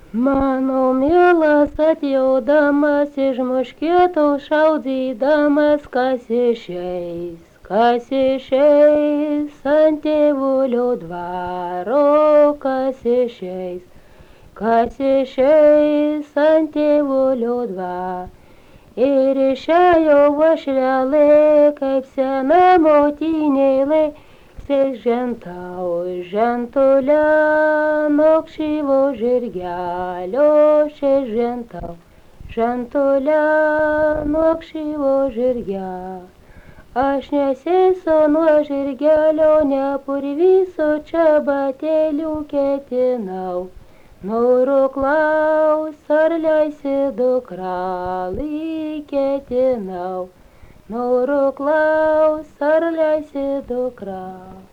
Mano mielas atjaudamas iš muškietų šaudydamas, kas išeis ant tėvulio dvaro, kas išeis ant tėvulio dvaro. Ir išėjo uošvelė, kaip sena motinėlė, žentule nokšyvo žirgelio, žentule nokšyvo žirgelio. Aš nesėsiu nuo žirgelio, nepurvysiu čia batelių ketinau. Noriu klaust, ar leisi dukrelį ketinau. Noriu klaust, ar leisi dukrelį.